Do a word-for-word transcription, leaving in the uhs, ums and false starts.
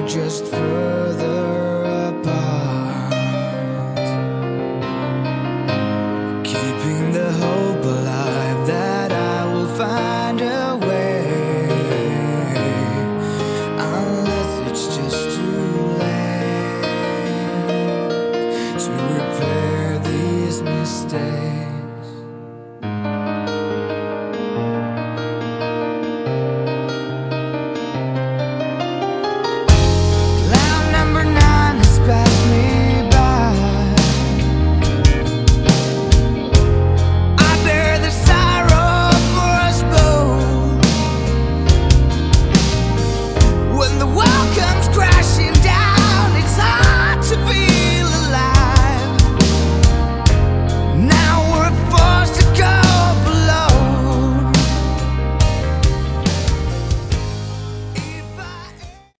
just further apart, keeping the hope alive that I will find